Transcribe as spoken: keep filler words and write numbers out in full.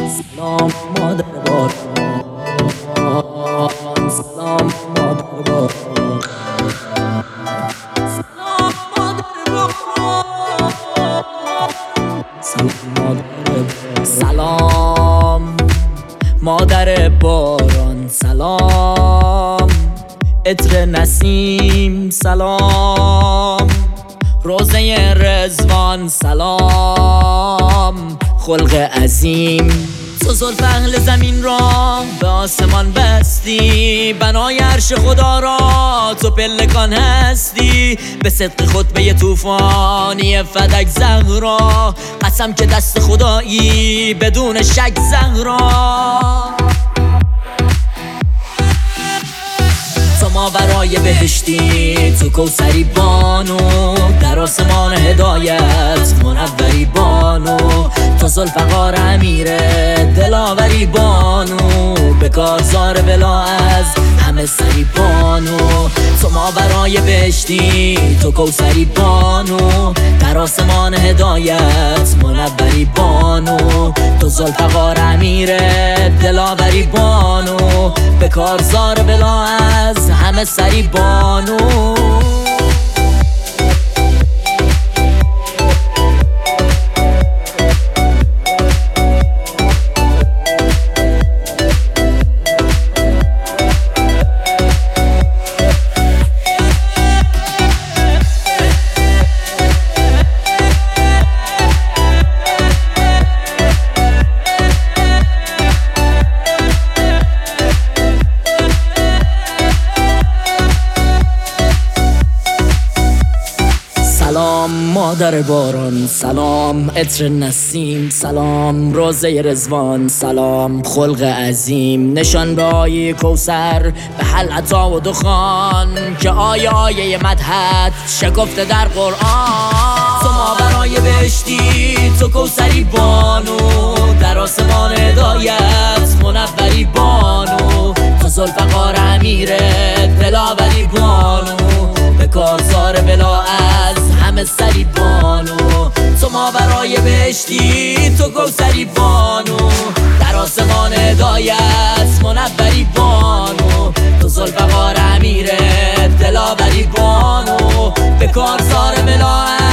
سلام مادر باران، سلام مادر باران، سلام مادر باران، سلام مادر سلام مادر باران، سلام عطر نسیم، سلام روزه رضوان، سلام خلق عظیم. تو زلف اهل زمین را به آسمان بستی، بنای عرش خدا را تو پلکان هستی. به صدق خطبه طوفانی فدک زهرا، قسم که دست خدایی بدون شک زهرا. تو ماورای بهشتی، تو کوثری بانو، در آسمان هدایت منوری بانو. تو ذوالفقار امیر دلاوری بانو، به کارزار ولا از همه سری بانو. تو ماورای بهشتی، تو کوثری بانو، در آسمان هدایت منوری بانو. تو ذوالفقار امیر دلاوری بانو، به کارزار ولا از همه سری بانو. سلام مادر باران، سلام عطر نسیم، سلام روزه رضوان، سلام خلق عظیم. نشان به آیه کوثر به حل عطا و دخان، که آیه آیه مدحت شکفته در قرآن. تو ماورای بهشتی، تو کوثری بانو، در آسمان هدایت منوری بانو. تو ذوالفقار امیر دلاوری بانو، به کارزار ولا از همه سری بانو. تو ماورای بهشتی، تو کوثری بانو، در آسمان هدایت منوری بانو. تو ذوالفقار امیر دلاوری بانو، به کارزار ولا